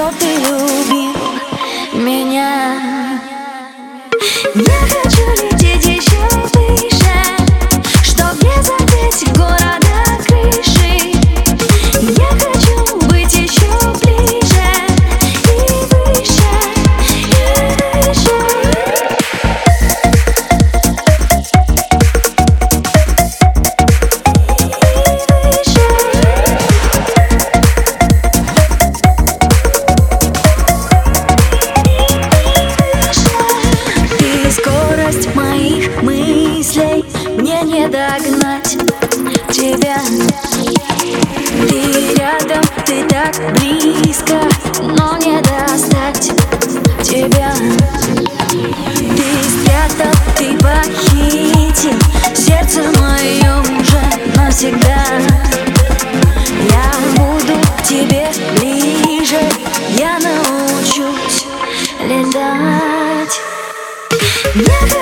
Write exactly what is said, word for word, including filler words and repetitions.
что ты любил меня. Я хочу лететь еще выше, чтоб не задеть города крыши. Я хочу быть еще ближе и выше, и выше. Скорость моих мыслей мне не догнать тебя. Ты рядом, ты так близко, но не достать тебя. Ты спрятал, ты похитил сердце мое уже навсегда. Я буду к тебе ближе, я научусь летать. Я